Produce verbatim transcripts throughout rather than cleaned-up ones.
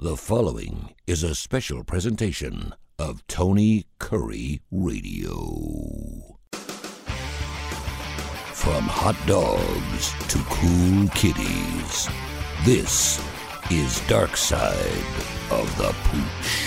The following is a special presentation of Tony Curry Radio. From hot dogs to cool kitties, this is Dark Side of the Pooch.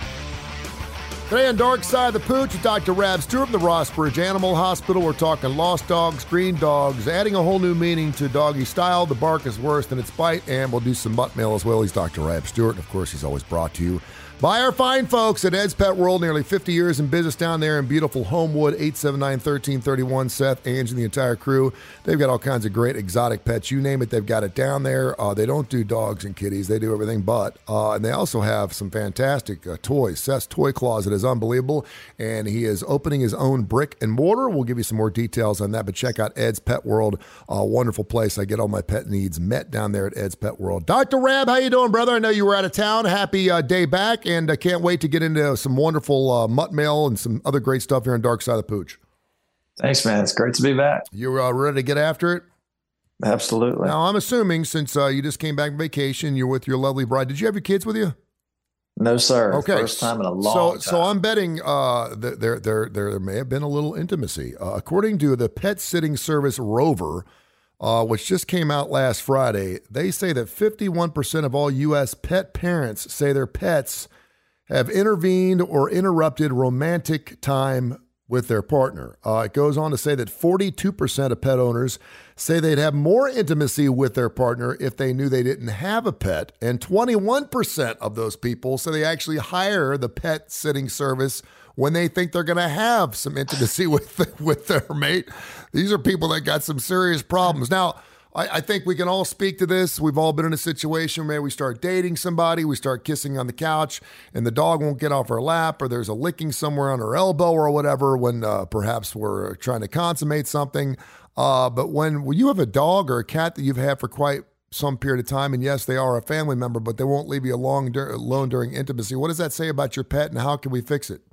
Today on Dark Side of the Pooch with Doctor Rab Stewart from the Rossbridge Animal Hospital. We're talking lost dogs, green dogs, adding a whole new meaning to doggy style. The bark is worse than its bite, and we'll do some butt mail as well. He's Doctor Rab Stewart, and of course, he's always brought to you by our fine folks at Ed's Pet World. Nearly fifty years in business down there in beautiful Homewood. Eight seven nine, one three three one. Seth, Angie, and the entire crew. They've got all kinds of great exotic pets. You name it, they've got it down there. Uh, they don't do dogs and kitties. They do everything but. Uh, and they also have some fantastic uh, toys. Seth's toy closet is unbelievable, and he is opening his own brick and mortar. We'll give you some more details on that, but check out Ed's Pet World. A wonderful place. I get all my pet needs met down there at Ed's Pet World. Doctor Rab, how you doing, brother? I know you were out of town. Happy uh, day back. And I can't wait to get into some wonderful uh, mutt mail and some other great stuff here on Dark Side of the Pooch. Thanks, man. It's great to be back. You uh, ready to get after it? Absolutely. Now, I'm assuming since uh, you just came back from vacation, you're with your lovely bride. Did you have your kids with you? No, sir. Okay. First time in a long so, time. So I'm betting uh, that there, there, there may have been a little intimacy. Uh, according to the pet sitting service Rover, Uh, which just came out last Friday, they say that fifty-one percent of all U S pet parents say their pets have intervened or interrupted romantic time with their partner. Uh, it goes on to say that forty-two percent of pet owners say they'd have more intimacy with their partner if they knew they didn't have a pet, and twenty-one percent of those people say they actually hire the pet sitting service when they think they're going to have some intimacy with with their mate. These are people that got some serious problems. Now, I, I think we can all speak to this. We've all been in a situation where we start dating somebody, we start kissing on the couch, and the dog won't get off our lap, or there's a licking somewhere on our elbow or whatever when uh, perhaps we're trying to consummate something. Uh, but when, when you have a dog or a cat that you've had for quite some period of time, and yes, they are a family member, but they won't leave you alone, dur- alone during intimacy, what does that say about your pet, and how can we fix it?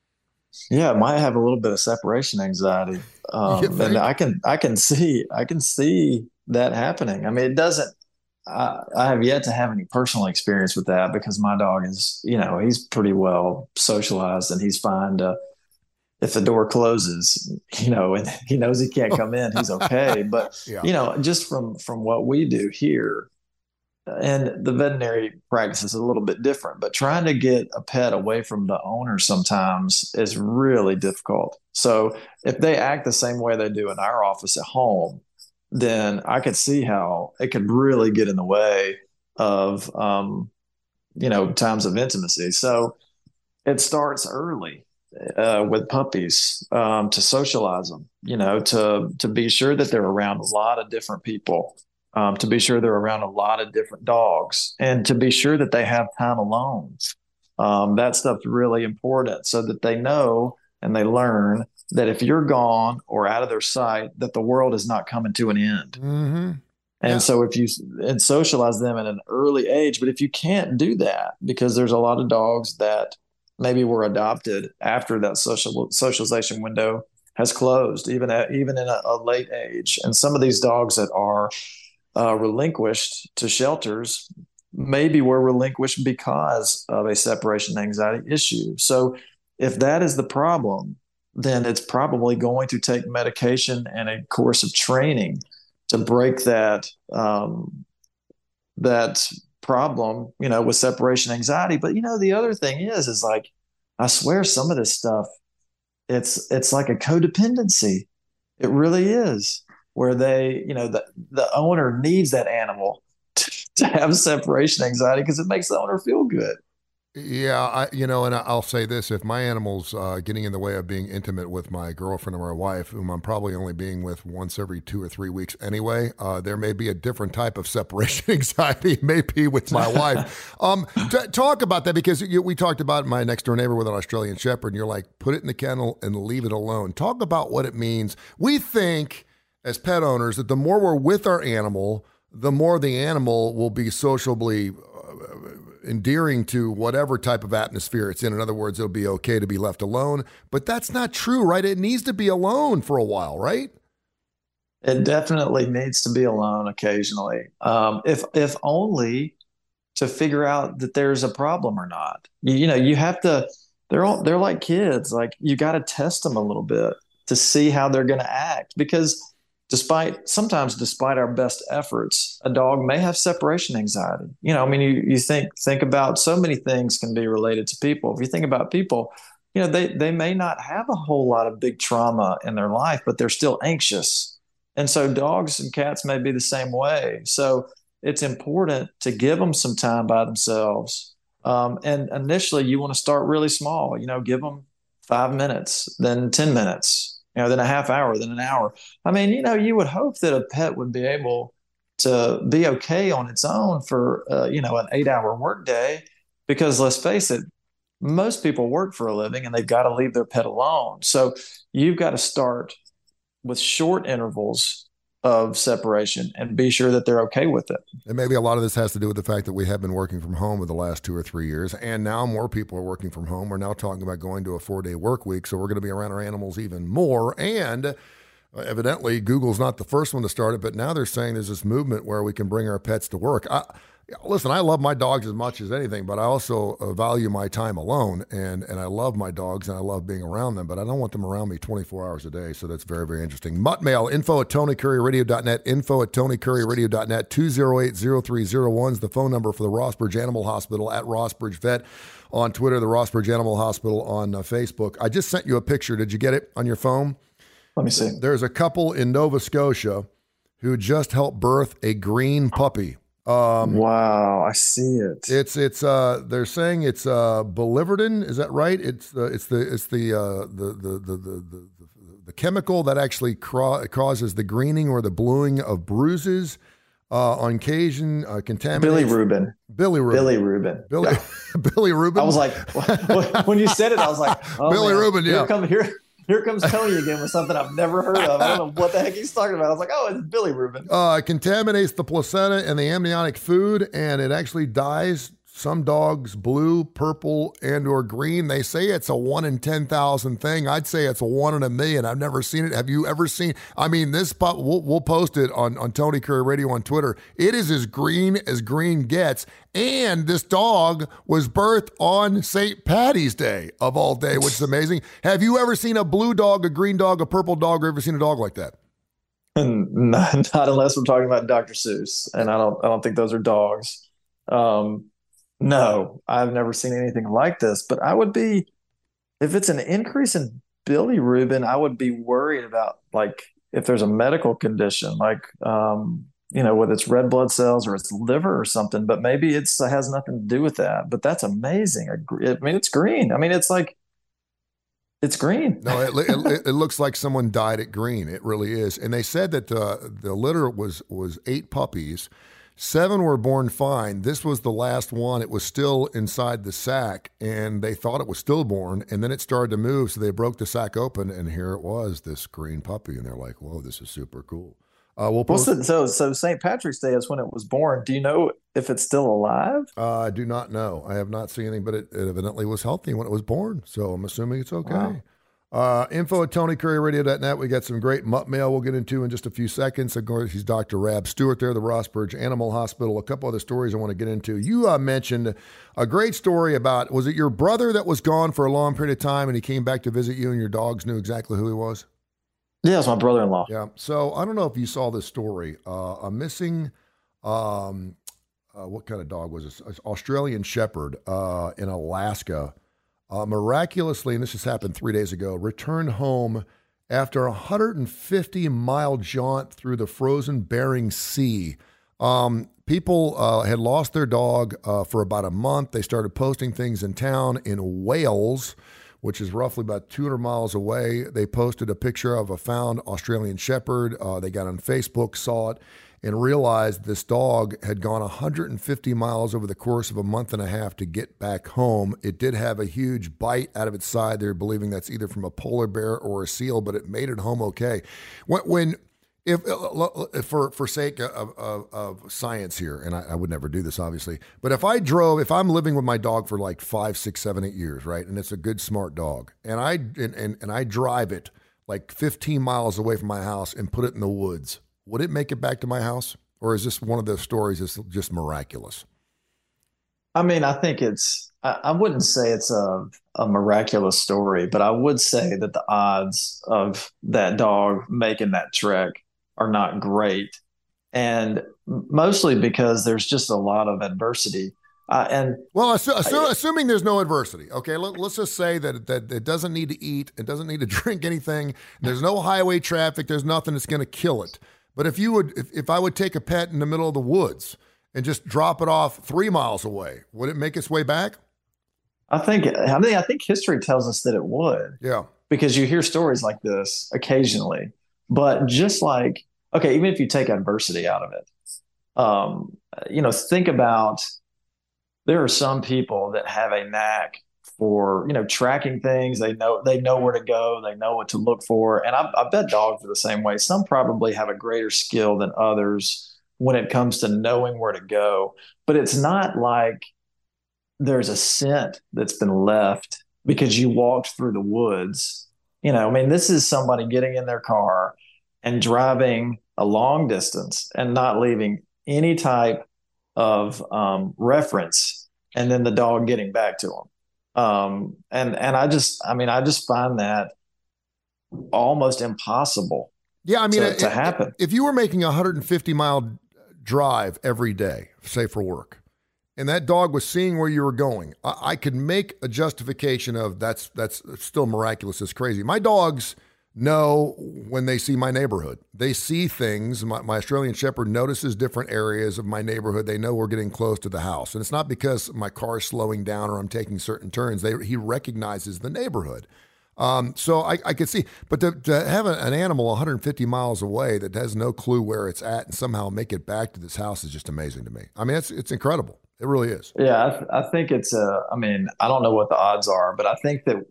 Yeah, it might have a little bit of separation anxiety, um, and I can I can see I can see that happening. I mean, it doesn't. I, I have yet to have any personal experience with that because my dog is, you know, he's pretty well socialized and he's fine to, if the door closes, you know, and he knows he can't come in, he's okay. But yeah. you know, just from from what we do here. And the veterinary practice is a little bit different, but trying to get a pet away from the owner sometimes is really difficult. So if they act the same way they do in our office at home, then I could see how it could really get in the way of, um, you know, times of intimacy. So it starts early uh, with puppies um, to socialize them, you know, to to be sure that they're around a lot of different people. Um, to be sure they're around a lot of different dogs, and to be sure that they have time alone. Um, that stuff's really important so that they know and they learn that if you're gone or out of their sight, that the world is not coming to an end. Mm-hmm. And yeah. so if you and socialize them at an early age, but if you can't do that, because there's a lot of dogs that maybe were adopted after that social socialization window has closed, even at, even in a, a late age. And some of these dogs that are Uh, relinquished to shelters maybe were relinquished because of a separation anxiety issue. So if that is the problem, then it's probably going to take medication and a course of training to break that um, that problem, you know, with separation anxiety. But, you know, the other thing is, is like, I swear some of this stuff, it's it's like a codependency. It really is. Where they, you know, the, the owner needs that animal to, to have separation anxiety because it makes the owner feel good. Yeah, I, you know, and I'll say this, if my animal's uh, getting in the way of being intimate with my girlfriend or my wife, whom I'm probably only being with once every two or three weeks anyway, uh, there may be a different type of separation anxiety, maybe with my wife. Um, t- talk about that, because you, we talked about my next door neighbor with an Australian Shepherd, and you're like, put it in the kennel and leave it alone. Talk about what it means. We think as pet owners that the more we're with our animal, the more the animal will be sociably uh, endearing to whatever type of atmosphere it's in. In other words, it'll be okay to be left alone. But that's not true, right? It needs to be alone for a while, right? It definitely needs to be alone occasionally. Um, if if only to figure out that there's a problem or not. You, you know, you have to, they're all, they're like kids. Like you got to test them a little bit to see how they're going to act, because despite sometimes despite our best efforts, a dog may have separation anxiety. You know, I mean, you, you think, think about so many things can be related to people. If you think about people, you know, they, they may not have a whole lot of big trauma in their life, but they're still anxious. And so dogs and cats may be the same way. So it's important to give them some time by themselves. Um, and initially you want to start really small, you know, give them five minutes, then ten minutes, you know, then a half hour, then an hour. I mean, you know, you would hope that a pet would be able to be okay on its own for, uh, you know, an eight hour workday, because let's face it, most people work for a living and they've got to leave their pet alone. So you've got to start with short intervals of separation and be sure that they're okay with it. And maybe a lot of this has to do with the fact that we have been working from home for the last two or three years, and now more people are working from home. We're now talking about going to a four-day work week, so we're going to be around our animals even more. And evidently, Google's not the first one to start it, but now they're saying there's this movement where we can bring our pets to work. I, listen, I love my dogs as much as anything, but I also value my time alone, and, and I love my dogs, and I love being around them, but I don't want them around me twenty-four hours a day, so that's very, very interesting. Mutt Mail, info at tony curry radio dot net, info at tony curry radio dot net, two oh eight, oh three oh one is the phone number for the Rossbridge Animal Hospital, at Rossbridge Vet on Twitter, the Rossbridge Animal Hospital on uh, Facebook. I just sent you a picture. Did you get it on your phone? Let me see. There's a couple in Nova Scotia who just helped birth a green puppy. Um, wow, I see it. It's it's uh they're saying it's uh Bolivardin, is that right? It's uh, it's the it's the uh the the the the, the, the chemical that actually cra- causes the greening or the bluing of bruises. Uh, on occasion, uh, contaminated. Bilirubin. Bilirubin. Bilirubin. Billy Yeah. Bilirubin. I was like, when you said it, I was like, oh, Bilirubin. Man, Yeah. Here come here. Here comes Tony again with something I've never heard of. I don't know what the heck he's talking about. I was like, oh, it's bilirubin. Uh, it contaminates the placenta and the amniotic food, and it actually dyes some dogs blue, purple, and or green. They say it's a one in ten thousand thing. I'd say it's a one in a million. I've never seen it. Have you ever seen? I mean, this pup, we'll, we'll post it on, on Tony Curry Radio on Twitter. It is as green as green gets. And this dog was birthed on Saint Patty's Day, of all day, which is amazing. Have you ever seen a blue dog, a green dog, a purple dog, or ever seen a dog like that? Not, not unless we're talking about Doctor Seuss, and I don't I don't think those are dogs. Um, no, I've never seen anything like this. But I would be, if it's an increase in bilirubin, I would be worried about, like, if there's a medical condition, like um, you know, whether it's red blood cells or it's liver or something. But maybe it's it has nothing to do with that. But that's amazing. I mean, it's green. I mean, it's like. It's green. No, it, it, it looks like someone dyed it green. It really is. And they said that uh, the litter was was eight puppies. Seven were born fine. This was the last one. It was still inside the sack, and they thought it was stillborn, and then it started to move, so they broke the sack open, and here it was, this green puppy, and they're like, whoa, this is super cool. Uh, we'll post- the, so so Saint Patrick's Day is when it was born. Do you know if it's still alive? Uh, I do not know. I have not seen anything, but it, it evidently was healthy when it was born, so I'm assuming it's okay. Wow. Uh, info at tony curry radio dot net. We got some great mutt mail we'll get into in just a few seconds. Of course, he's Doctor Rab Stewart there, the Rossbridge Animal Hospital. A couple other stories I want to get into. You uh, mentioned a great story about, was it your brother that was gone for a long period of time and he came back to visit you and your dogs knew exactly who he was? Yeah, it's my brother-in-law. Yeah. So I don't know if you saw this story. Uh, a missing, um, uh, what kind of dog was this? An Australian Shepherd uh, in Alaska. Uh, miraculously, and this just happened three days ago, returned home after a one hundred fifty mile jaunt through the frozen Bering Sea. Um, people uh, had lost their dog uh, for about a month. They started posting things in town in Wales, which is roughly about two hundred miles away. They posted a picture of a found Australian Shepherd. Uh, they got on Facebook, saw it, and realized this dog had gone one hundred fifty miles over the course of a month and a half to get back home. It did have a huge bite out of its side. They're believing that's either from a polar bear or a seal, but it made it home okay. When, when if, if for for sake of, of, of science here, and I, I would never do this, obviously, but if I drove, if I'm living with my dog for like five, six, seven, eight years, right, and it's a good, smart dog, and I and, and, and I drive it like fifteen miles away from my house and put it in the woods, would it make it back to my house? Or is this one of those stories that's just miraculous? I mean, I think it's, I, I wouldn't say it's a, a miraculous story, but I would say that the odds of that dog making that trek are not great. And mostly because there's just a lot of adversity. Uh, and well, assu- assu- I, assuming there's no adversity, okay, let, us just say that, that it doesn't need to eat, it doesn't need to drink anything, there's no highway traffic, there's nothing that's going to kill it. But if you would, if, if I would take a pet in the middle of the woods and just drop it off three miles away, would it make its way back? I think, I mean, I think history tells us that it would. Yeah. Because you hear stories like this occasionally. But just like, okay, even if you take adversity out of it, um, you know, think about, there are some people that have a knack for, you know, tracking things. They know, they know where to go. They know what to look for. And I, I bet dogs are the same way. Some probably have a greater skill than others when it comes to knowing where to go. But it's not like there's a scent that's been left because you walked through the woods. You know, I mean, this is somebody getting in their car and driving a long distance and not leaving any type of um, reference, and then the dog getting back to them. Um, and and I just, I mean, I just find that almost impossible. Yeah, I mean, to, it, to happen. If you were making a one hundred fifty mile drive every day, say for work, and that dog was seeing where you were going, I, I could make a justification of that's that's still miraculous. It's crazy. My dogs know when they see my neighborhood. They see things. My, my Australian Shepherd notices different areas of my neighborhood. They know we're getting close to the house. And it's not because my car is slowing down or I'm taking certain turns. They, he recognizes the neighborhood. Um, so I, I could see, but to, to have a, an animal one hundred fifty miles away that has no clue where it's at and somehow make it back to this house is just amazing to me. I mean, it's it's incredible. It really is. Yeah, I, th- I think it's a, I mean, I don't know what the odds are, but I think that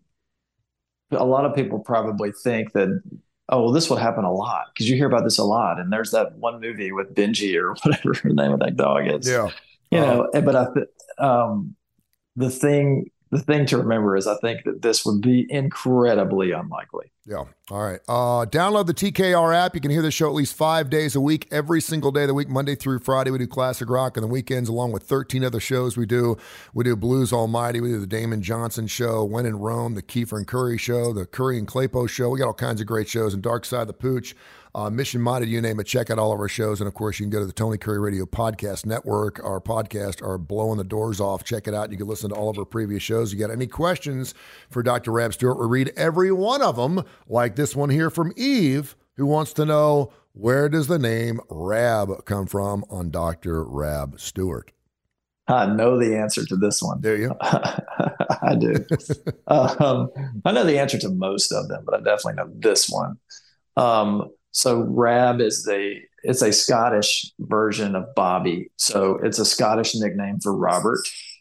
a lot of people probably think that, oh, well, this would happen a lot because you hear about this a lot. And there's that one movie with Benji or whatever the name of that dog is. Yeah. You uh, know, but I, th- um, the thing, the thing to remember is I think that this would be incredibly unlikely. Yeah. All right. Uh, download the T K R app. You can hear the show at least five days a week, every single day of the week, Monday through Friday. We do classic rock on the weekends, along with thirteen other shows we do. We do Blues Almighty. We do the Damon Johnson Show, When in Rome, the Kiefer and Curry Show, the Curry and Claypo Show. We got all kinds of great shows. And Dark Side of the Pooch, uh, Mission Minded, you name it. Check out all of our shows. And, of course, you can go to the Tony Curry Radio Podcast Network. Our podcasts are blowing the doors off. Check it out. You can listen to all of our previous shows. You got any questions for Doctor Rab Stewart? We read every one of them, like this one here from Eve, who wants to know, where does the name Rab come from on Doctor Rab Stewart? I know the answer to this one. There you I do. um, I know the answer to most of them, but I definitely know this one. Um, so Rab is the, it's a Scottish version of Bobby. So it's a Scottish nickname for Robert.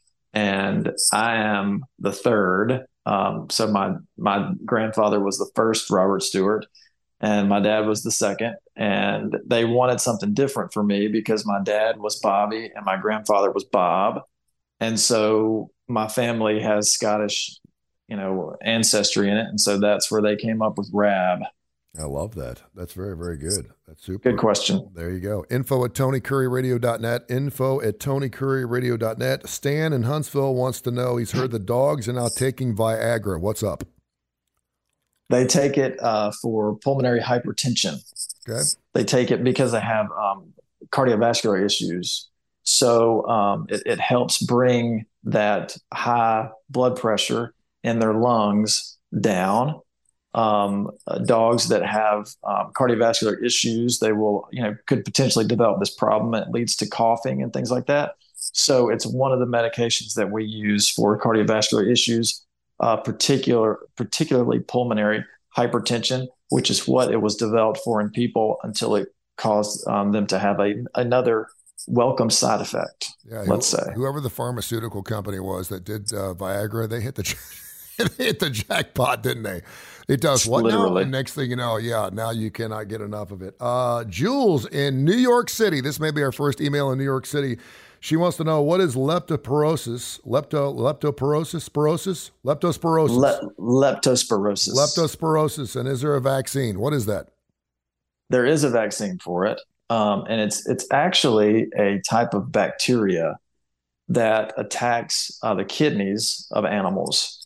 And I am the third. Um, so my, my grandfather was the first Robert Stewart, and my dad was the second. And they wanted something different for me because my dad was Bobby and my grandfather was Bob. And so my family has Scottish, you know, ancestry in it. And so that's where they came up with Rab. I love that. That's very, very good. That's super. Good question. There you go. Info at tony curry radio dot net. Info at tony curry radio dot net. Stan in Huntsville wants to know, he's heard the dogs are now taking Viagra. What's up? They take it uh, for pulmonary hypertension. Okay. They take it because they have um, cardiovascular issues. So um, it, it helps bring that high blood pressure in their lungs down. Um, uh, dogs that have um, cardiovascular issues, they will, you know, could potentially develop this problem. It leads to coughing and things like that. So it's one of the medications that we use for cardiovascular issues, uh, particular, particularly pulmonary hypertension, which is what it was developed for in people until it caused um, them to have a another welcome side effect. Yeah, let's who, say whoever the pharmaceutical company was that did uh, Viagra, they hit the they hit the jackpot, didn't they? It does what Literally. now? And next thing you know, yeah, now you cannot get enough of it. Uh, Jules in New York City. This may be our first email in New York City. She wants to know, what is leptospirosis? Lepto, leptospirosis, spirosis, leptospirosis, Le- leptospirosis. Leptospirosis, and is there a vaccine? What is that? There is a vaccine for it, um, and it's it's actually a type of bacteria that attacks uh, the kidneys of animals.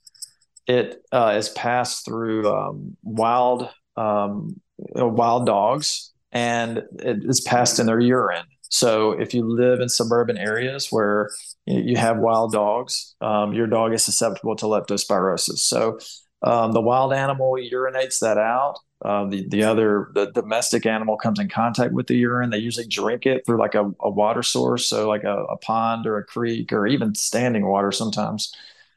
It uh, is passed through um, wild um, wild dogs, and it is passed in their urine. So if you live in suburban areas where you have wild dogs, um, your dog is susceptible to leptospirosis. So um, the wild animal urinates that out. Uh, the the other the domestic animal comes in contact with the urine. They usually drink it through like a, a water source, so like a, a pond or a creek or even standing water sometimes.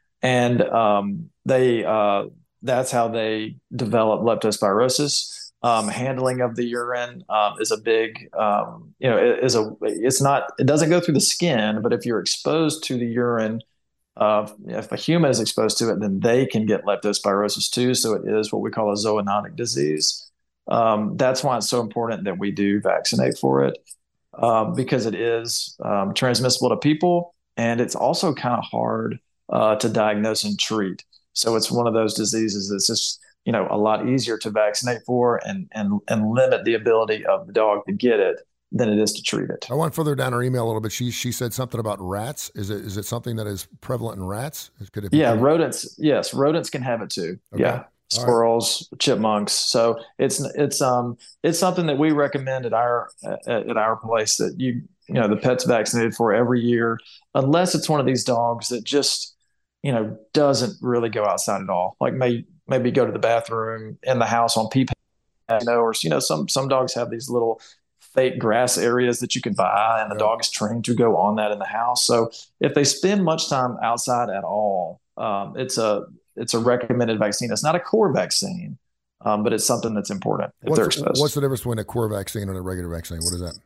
And um, they uh, that's how they develop leptospirosis. Um, handling of the urine um, is a big, um, you know, it is a. It's not. It doesn't go through the skin, but if you're exposed to the urine, uh, if a human is exposed to it, then they can get leptospirosis too. So it is what we call a zoonotic disease. Um, that's why it's so important that we do vaccinate for it, um, because it is um, transmissible to people, and it's also kind of hard uh, to diagnose and treat. So it's one of those diseases that's just, you know, a lot easier to vaccinate for and and and limit the ability of the dog to get it than it is to treat it. I went further down her email a little bit. She she said something about rats. Is it is it something that is prevalent in rats? Could it yeah, be- rodents. Yes, rodents can have it too. Okay. Yeah, squirrels, right. Chipmunks. So it's it's um it's something that we recommend at our at, at our place that you you know the pet's vaccinated for every year, unless it's one of these dogs that just you know doesn't really go outside at all, like may maybe go to the bathroom in the house on pee pad, you know, or you know some some dogs have these little fake grass areas that you can buy, and the dog is trained to go on that in the house. So if they spend much time outside at all, um, it's a it's a recommended vaccine. It's not a core vaccine, um, but it's something that's important if what's, they're exposed. What's the difference between a core vaccine and a regular vaccine? What is that?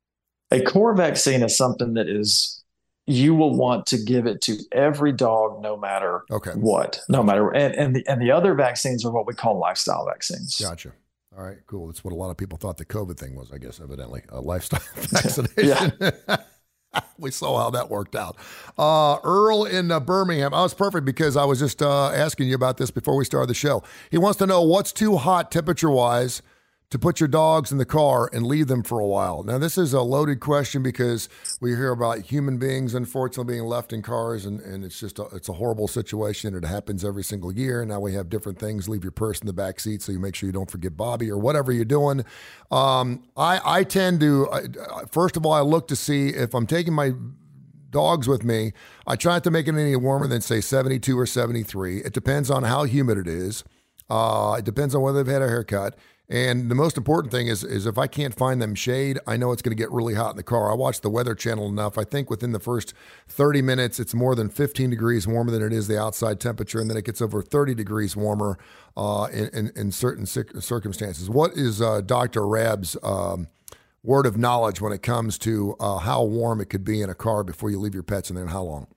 A core vaccine is something that is you will want to give it to every dog, no matter okay. what, no matter and and the and the other vaccines are what we call lifestyle vaccines. Gotcha. All right, cool. That's what a lot of people thought the COVID thing was, I guess, evidently. A lifestyle vaccination. We saw how that worked out. Uh, Earl in uh, Birmingham. I was perfect because I was just uh, asking you about this before we started the show. He wants to know what's too hot temperature-wise to put your dogs in the car and leave them for a while. Now, this is a loaded question because we hear about human beings, unfortunately, being left in cars, and, and it's just a, it's a horrible situation. It happens every single year. Now we have different things. Leave your purse in the back seat so you make sure you don't forget Bobby or whatever you're doing. Um, I, I tend to, uh, first of all, I look to see if I'm taking my dogs with me, I try not to make it any warmer than, say, seventy-two or seventy-three. It depends on how humid it is. Uh, it depends on whether they've had a haircut. And the most important thing is, is if I can't find them shade, I know it's going to get really hot in the car. I watch the Weather Channel enough. I think within the first thirty minutes, it's more than fifteen degrees warmer than it is the outside temperature, and then it gets over thirty degrees warmer uh, in, in, in certain circumstances. What is uh, Doctor Rab's um, word of knowledge when it comes to uh, how warm it could be in a car before you leave your pets, and then how long?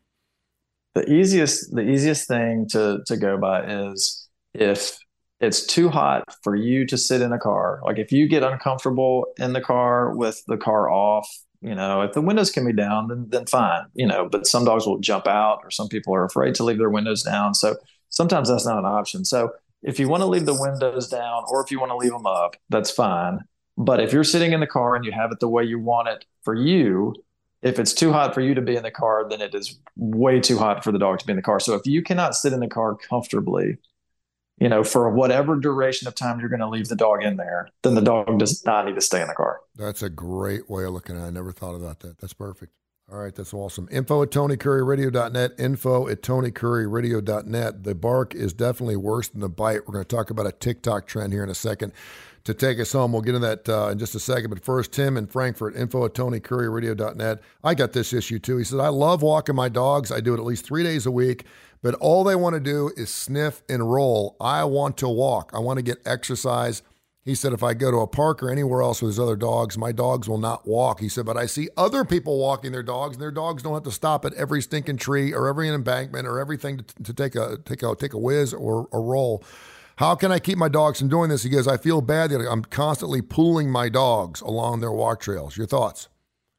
The easiest, the easiest thing to to go by is if it's too hot for you to sit in a car. Like if you get uncomfortable in the car with the car off, you know, if the windows can be down, then then fine, you know, but some dogs will jump out, or some people are afraid to leave their windows down. So sometimes that's not an option. So if you want to leave the windows down, or if you want to leave them up, that's fine. But if you're sitting in the car and you have it the way you want it for you, if it's too hot for you to be in the car, then it is way too hot for the dog to be in the car. So if you cannot sit in the car comfortably, you know, for whatever duration of time you're going to leave the dog in there, then the dog does not need to stay in the car. That's a great way of looking at it. I never thought about that. That's perfect. All right, that's awesome. Info at Tony Curry Radio dot net, info at Tony Curry Radio dot net. The bark is definitely worse than the bite. We're going to talk about a TikTok trend here in a second to take us home. We'll get into that uh, in just a second. But first, Tim in Frankfurt, info at Tony Curry Radio dot net. I got this issue too. He said, I love walking my dogs. I do it at least three days a week. But all they want to do is sniff and roll. I want to walk. I want to get exercise. He said, if I go to a park or anywhere else with his other dogs, my dogs will not walk. He said, but I see other people walking their dogs, and their dogs don't have to stop at every stinking tree or every embankment or everything to, to take a take a take a whiz or a roll. How can I keep my dogs from doing this? He goes, I feel bad that I'm constantly pulling my dogs along their walk trails. Your thoughts?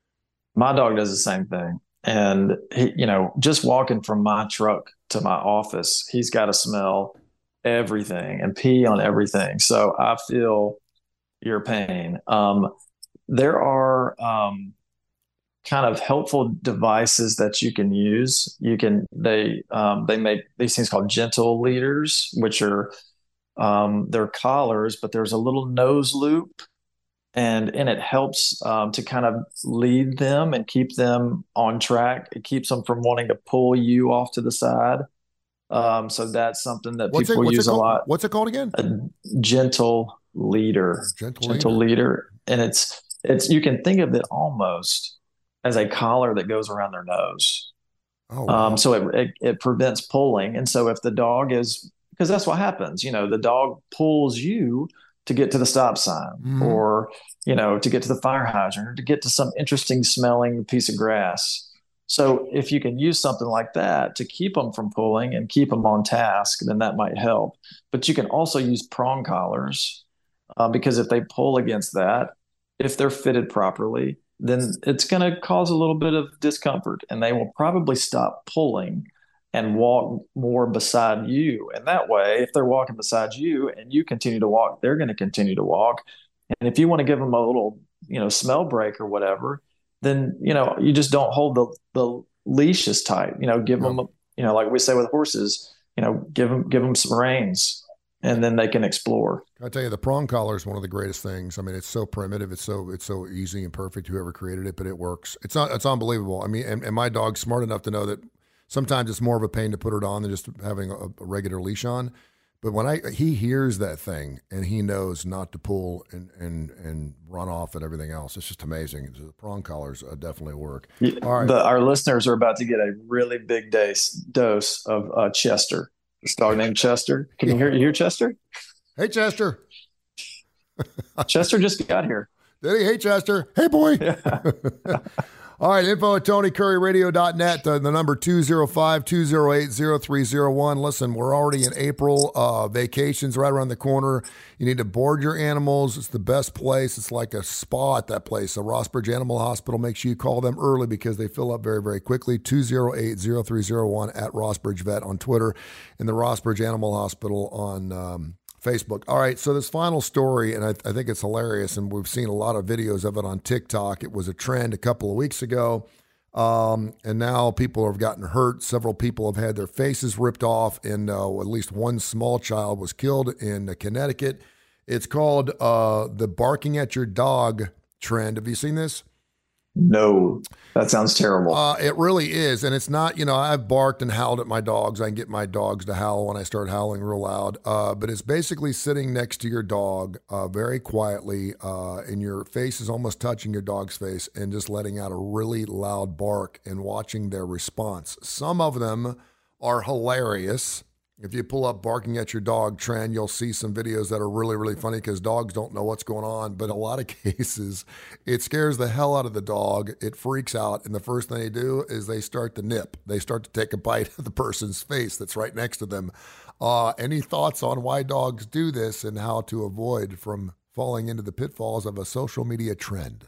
My dog does the same thing. And, he, you know, just walking from my truck to my office, he's got to smell everything and pee on everything. So I feel your pain. Um, there are, um, kind of helpful devices that you can use. You can they um, they make these things called gentle leaders, which are um, they're collars, but there's a little nose loop, and and it helps um, to kind of lead them and keep them on track. It keeps them from wanting to pull you off to the side. Um, so that's something that what's people it, use a lot. What's it called again? A gentle leader. Gentle, gentle leader. leader. And it's it's you can think of it almost as a collar that goes around their nose. Oh, wow. Um, so it, it it prevents pulling. And so if the dog is, because that's what happens, you know, the dog pulls you to get to the stop sign, mm-hmm. or, you know, to get to the fire hydrant, or to get to some interesting smelling piece of grass. So if you can use something like that to keep them from pulling and keep them on task, then that might help. But you can also use prong collars, uh, because if they pull against that, if they're fitted properly, then it's going to cause a little bit of discomfort, and they will probably stop pulling and walk more beside you. And that way, if they're walking beside you and you continue to walk, they're going to continue to walk. And if you want to give them a little, you know, smell break or whatever, then, you know, you just don't hold the, the leashes tight, you know, give yeah. them, you know, like we say with horses, you know, give them, give them some reins, and then they can explore. I tell you, the prong collar is one of the greatest things. I mean, it's so primitive. It's so, it's so easy and perfect. Whoever created it, but it works. It's not, it's unbelievable. I mean, and, and my dog's smart enough to know that sometimes it's more of a pain to put it on than just having a, a regular leash on. But when I he hears that thing and he knows not to pull and and, and run off and everything else, it's just amazing. The prong collars uh, definitely work. Yeah, all right, the, our listeners are about to get a really big dose dose of uh, Chester. This dog named Chester. Can you hear you hear Chester? Hey, Chester. Chester just got here. Did he? Hey, Chester. Hey, boy. Yeah. All right, info at Tony Curry Radio dot net, uh, the number two oh five, two oh eight, oh three oh one. Listen, we're already in April. Uh, vacation's right around the corner. You need to board your animals. It's the best place. It's like a spa at that place. So Rossbridge Animal Hospital, make sure you call them early because they fill up very, very quickly. two oh eight, oh three oh one at Rossbridge Vet on Twitter, and the Rossbridge Animal Hospital on um, Facebook. All right, so this final story, and I, I think it's hilarious, and we've seen a lot of videos of it on TikTok. It was a trend a couple of weeks ago, um, and now people have gotten hurt. Several people have had their faces ripped off, and uh, at least one small child was killed in uh, Connecticut. It's called uh, the barking at your dog trend. Have you seen this? No, that sounds terrible. Uh, it really is. And it's not, you know, I've barked and howled at my dogs. I can get my dogs to howl when I start howling real loud. Uh, but it's basically sitting next to your dog uh, very quietly, uh, and your face is almost touching your dog's face, and just letting out a really loud bark and watching their response. Some of them are hilarious. If you pull up barking at your dog trend, you'll see some videos that are really, really funny because dogs don't know what's going on. But in a lot of cases, it scares the hell out of the dog. It freaks out. And the first thing they do is they start to nip. They start to take a bite of the person's face that's right next to them. Uh, any thoughts on why dogs do this and how to avoid from falling into the pitfalls of a social media trend?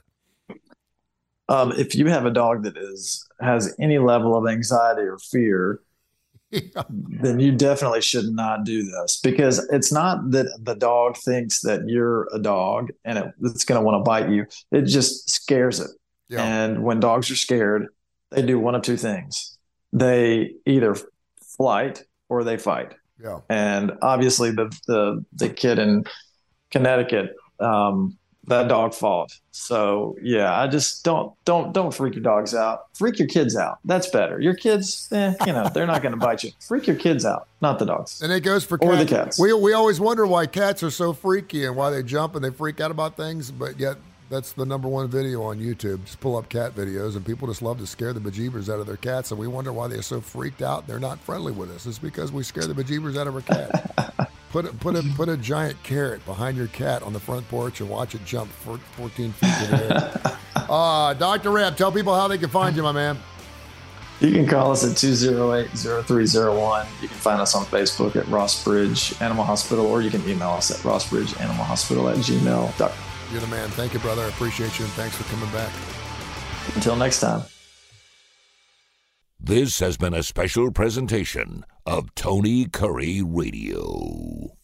Um, if you have a dog that is has any level of anxiety or fear, yeah. then you definitely should not do this, because it's not that the dog thinks that you're a dog and it, it's going to want to bite you. It just scares it. Yeah. And when dogs are scared, they do one of two things. They either flight or they fight. Yeah. And obviously the, the, the kid in Connecticut, um, that dog fought. So yeah, I just don't don't don't freak your dogs out. Freak your kids out. That's better. Your kids, eh, you know, they're not going to bite you. Freak your kids out, not the dogs. And it goes for or cats. the cats. We we always wonder why cats are so freaky and why they jump and they freak out about things, but yet that's the number one video on YouTube. Just pull up cat videos, and people just love to scare the bejeebers out of their cats, and we wonder why they're so freaked out. They're not friendly with us. It's because we scare the bejeebers out of our cat. Put a, put a put a giant carrot behind your cat on the front porch and watch it jump fourteen feet in the air. Uh, Doctor Reb, tell people how they can find you, my man. You can call us at two oh eight, oh three oh one. You can find us on Facebook at Rossbridge Animal Hospital, or you can email us at rossbridgeanimalhospital at gmail dot com. You're the man. Thank you, brother. I appreciate you, and thanks for coming back. Until next time. This has been a special presentation of Tony Curry Radio.